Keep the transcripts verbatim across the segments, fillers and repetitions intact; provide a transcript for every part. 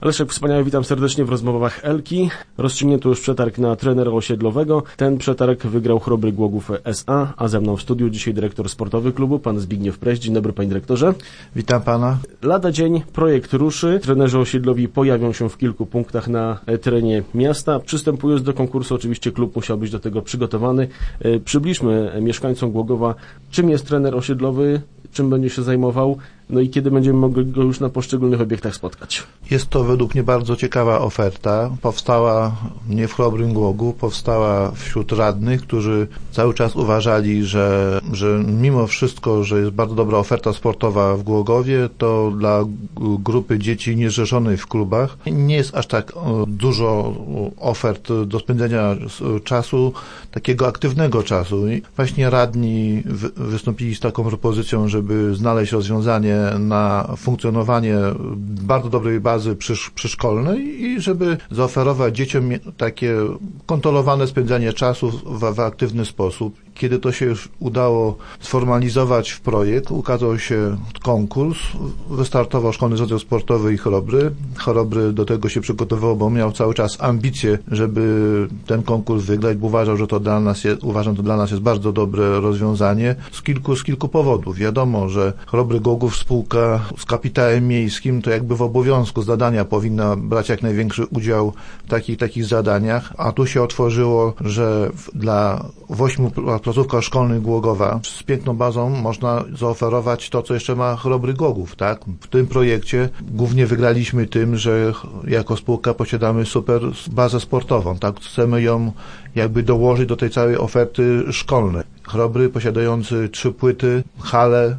Leszek Wspaniały, witam serdecznie w rozmowach Elki. Rozstrzygnięto już przetarg na trenera osiedlowego. Ten przetarg wygrał Chrobry Głogów S A, a ze mną w studiu dzisiaj dyrektor sportowy klubu, pan Zbigniew Preś. Dzień dobry, panie dyrektorze. Witam pana. Lada dzień projekt ruszy. Trenerzy osiedlowi pojawią się w kilku punktach na terenie miasta. Przystępując do konkursu, oczywiście klub musiał być do tego przygotowany. Przybliżmy mieszkańcom Głogowa, czym jest trener osiedlowy, czym będzie się zajmował, no i kiedy będziemy mogli go już na poszczególnych obiektach spotkać. Jest to według mnie bardzo ciekawa oferta. Powstała nie w Chrobrym Głogu, powstała wśród radnych, którzy cały czas uważali, że, że mimo wszystko, że jest bardzo dobra oferta sportowa w Głogowie, to dla grupy dzieci niezrzeszonych w klubach nie jest aż tak dużo ofert do spędzenia czasu, takiego aktywnego czasu. I właśnie radni wystąpili z taką propozycją, żeby znaleźć rozwiązanie na funkcjonowanie bardzo dobrej bazy przyszkolnej i żeby zaoferować dzieciom takie kontrolowane spędzanie czasu w, w aktywny sposób. Kiedy to się już udało sformalizować w projekt, ukazał się konkurs, wystartował Szkolny Związek Sportowy i Chrobry. Chrobry do tego się przygotowywał, bo miał cały czas ambicje, żeby ten konkurs wygrać, bo uważał, że to dla nas jest, uważam, to dla nas jest bardzo dobre rozwiązanie z kilku, z kilku powodów. Wiadomo, że Chrobry Głogów, spółka z kapitałem miejskim, to jakby w obowiązku zadania powinna brać jak największy udział w takich, takich zadaniach, a tu się otworzyło, że dla ośmiu placówkach szkolnych Głogowa z piękną bazą można zaoferować to, co jeszcze ma Chrobry Głogów, tak? W tym projekcie głównie wygraliśmy tym, że jako spółka posiadamy super bazę sportową, tak? Chcemy ją jakby dołożyć do tej całej oferty szkolnej. Chrobry posiadający trzy płyty, hale,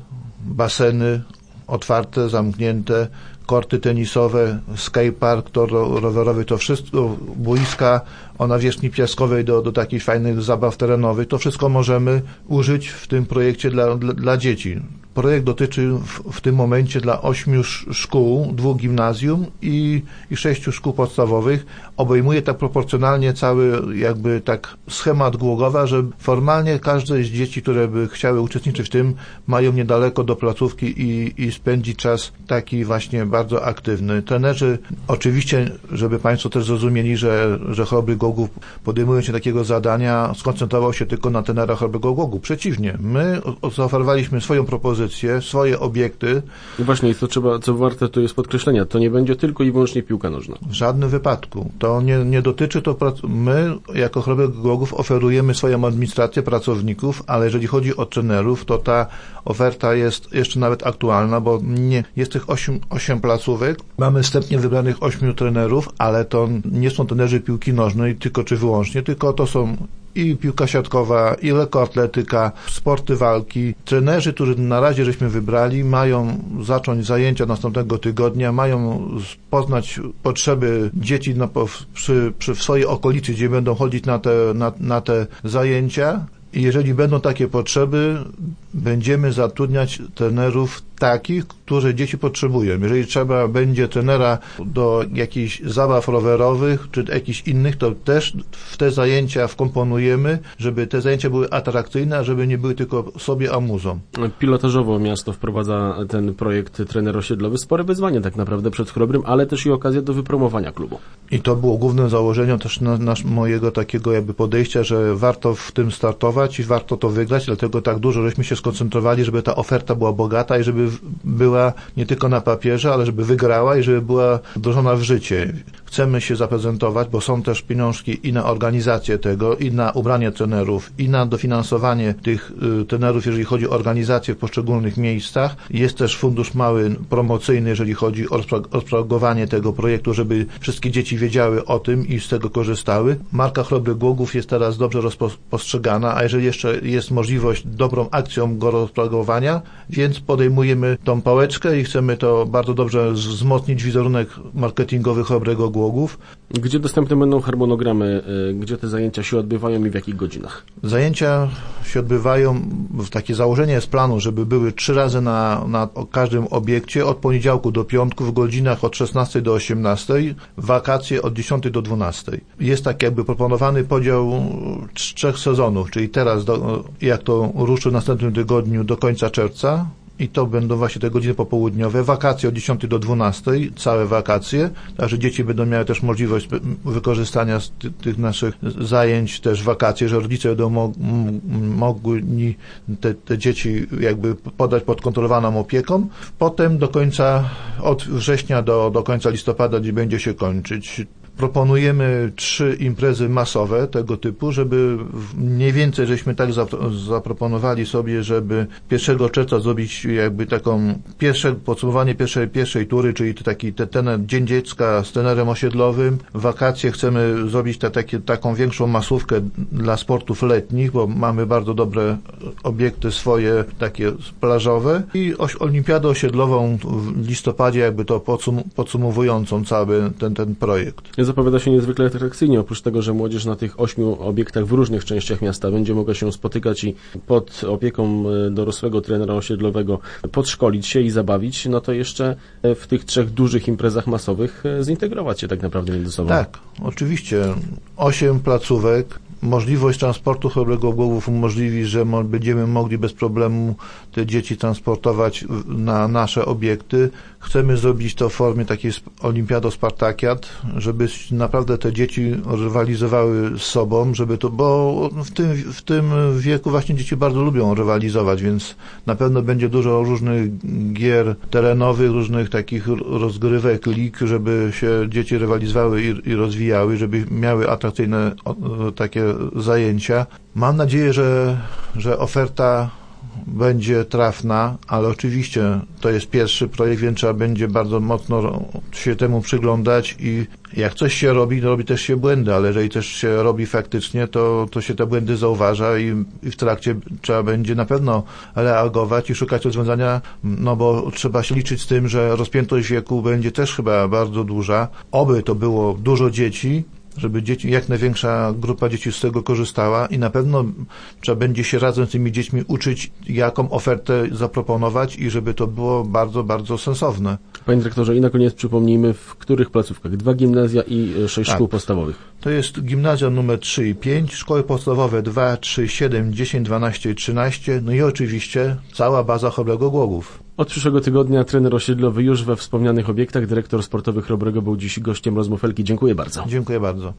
baseny otwarte, zamknięte, korty tenisowe, skatepark, tor rowerowy, to wszystko, boiska o nawierzchni piaskowej do, do takich fajnych zabaw terenowych, to wszystko możemy użyć w tym projekcie dla, dla, dla dzieci. Projekt dotyczy w, w tym momencie dla ośmiu szkół, dwóch gimnazjum i, i sześciu szkół podstawowych. Obejmuje tak proporcjonalnie cały jakby tak schemat Głogowa, że formalnie każde z dzieci, które by chciały uczestniczyć w tym, mają niedaleko do placówki i, i spędzić czas taki właśnie bardzo aktywny. Trenerzy, oczywiście, żeby państwo też zrozumieli, że, że Chrobry Głogów, podejmując się takiego zadania, skoncentrował się tylko na trenera Chrobrego Głogu. Przeciwnie, my zaoferowaliśmy swoją propozycję, swoje obiekty. I właśnie, to trzeba, co warte to jest podkreślenia, to nie będzie tylko i wyłącznie piłka nożna. W żadnym wypadku. To nie, nie dotyczy to, my jako Chrobry Głogów oferujemy swoją administrację pracowników, ale jeżeli chodzi o trenerów, to ta oferta jest jeszcze nawet aktualna, bo nie, jest tych osiem, osiem placówek, mamy wstępnie wybranych ośmiu trenerów, ale to nie są trenerzy piłki nożnej tylko czy wyłącznie, tylko to są i piłka siatkowa, i lekkoatletyka, sporty walki. Trenerzy, którzy na razie żeśmy wybrali, mają zacząć zajęcia następnego tygodnia, mają poznać potrzeby dzieci na, przy, przy, w swojej okolicy, gdzie będą chodzić na te, na, na te zajęcia. I jeżeli będą takie potrzeby, będziemy zatrudniać trenerów takich, którzy dzieci potrzebują. Jeżeli trzeba będzie trenera do jakichś zabaw rowerowych, czy jakichś innych, to też w te zajęcia wkomponujemy, żeby te zajęcia były atrakcyjne, a żeby nie były tylko sobie amuzą. Pilotażowo miasto wprowadza ten projekt trener osiedlowy. Spore wyzwanie tak naprawdę przed Chrobrym, ale też i okazja do wypromowania klubu. I to było głównym założeniem też na, na mojego takiego jakby podejścia, że warto w tym startować i warto to wygrać, dlatego tak dużo żeśmy się skoncentrowali, żeby ta oferta była bogata i żeby była nie tylko na papierze, ale żeby wygrała i żeby była wdrożona w życie. Chcemy się zaprezentować, bo są też pieniążki i na organizację tego, i na ubranie trenerów, i na dofinansowanie tych y, trenerów, jeżeli chodzi o organizację w poszczególnych miejscach. Jest też fundusz mały promocyjny, jeżeli chodzi o rozpropagowanie tego projektu, żeby wszystkie dzieci wiedziały o tym i z tego korzystały. Marka Chrobry Głogów jest teraz dobrze rozpostrzegana, a jeżeli jeszcze jest możliwość dobrą akcją go rozpropagowania, więc podejmujemy tą pałeczkę i chcemy to bardzo dobrze wzmocnić wizerunek marketingowy Chrobrego Głogów. Gdzie dostępne będą harmonogramy, gdzie te zajęcia się odbywają i w jakich godzinach? Zajęcia się odbywają, takie założenie jest planu, żeby były trzy razy na, na każdym obiekcie, od poniedziałku do piątku w godzinach od szesnastej do osiemnastej, wakacje od dziesiątej do dwunastej. Jest tak jakby proponowany podział trzech sezonów, czyli teraz, do, jak to ruszy w następnym tygodniu do końca czerwca, i to będą właśnie te godziny popołudniowe, wakacje od dziesiątej do dwunastej, całe wakacje, także dzieci będą miały też możliwość wykorzystania z ty, tych naszych zajęć też wakacje, że rodzice będą mo- m- mogli te, te dzieci jakby podać pod kontrolowaną opieką. Potem do końca, od września do, do końca listopada, gdzie będzie się kończyć. Proponujemy trzy imprezy masowe tego typu, żeby mniej więcej żeśmy tak zaproponowali sobie, żeby pierwszego czerwca zrobić jakby taką pierwsze podsumowanie pierwszej, pierwszej tury, czyli taki te, ten Dzień Dziecka z trenerem osiedlowym. W wakacje chcemy zrobić te, takie, taką większą masówkę dla sportów letnich, bo mamy bardzo dobre obiekty swoje, takie plażowe i oś, olimpiadę osiedlową w listopadzie, jakby to podsum- podsumowującą cały ten, ten projekt. Zapowiada się niezwykle atrakcyjnie, oprócz tego, że młodzież na tych ośmiu obiektach w różnych częściach miasta będzie mogła się spotykać i pod opieką dorosłego trenera osiedlowego podszkolić się i zabawić, no to jeszcze w tych trzech dużych imprezach masowych zintegrować się tak naprawdę między sobą. Tak, oczywiście. Osiem placówek, możliwość transportu chorego Głogów umożliwi, że mo- będziemy mogli bez problemu te dzieci transportować na nasze obiekty. Chcemy zrobić to w formie takiej olimpiado Spartakiad, żeby naprawdę te dzieci rywalizowały z sobą, żeby to, bo w tym, w tym wieku właśnie dzieci bardzo lubią rywalizować, więc na pewno będzie dużo różnych gier terenowych, różnych takich rozgrywek, lig, żeby się dzieci rywalizowały i, i rozwijały, żeby miały atrakcyjne o, takie zajęcia. Mam nadzieję, że, że oferta będzie trafna, ale oczywiście to jest pierwszy projekt, więc trzeba będzie bardzo mocno się temu przyglądać i jak coś się robi, to robi też się błędy, ale jeżeli też się robi faktycznie, to, to się te błędy zauważa i, i w trakcie trzeba będzie na pewno reagować i szukać rozwiązania, no bo trzeba się liczyć z tym, że rozpiętość wieku będzie też chyba bardzo duża. Oby to było dużo dzieci, żeby dzieci, jak największa grupa dzieci z tego korzystała i na pewno trzeba będzie się razem z tymi dziećmi uczyć, jaką ofertę zaproponować i żeby to było bardzo, bardzo sensowne. Panie dyrektorze, i na koniec przypomnijmy, w których placówkach? Dwa gimnazja i sześć tak. szkół podstawowych. To jest gimnazja numer trzy i pięć, szkoły podstawowe dwa, trzy, siedem, dziesięć, dwanaście i trzynaście, no i oczywiście cała baza Chrobrego Głogów. Od przyszłego tygodnia trener osiedlowy już we wspomnianych obiektach. Dyrektor sportowy Chrobrego był dziś gościem rozmów Elki. Dziękuję bardzo. Dziękuję bardzo.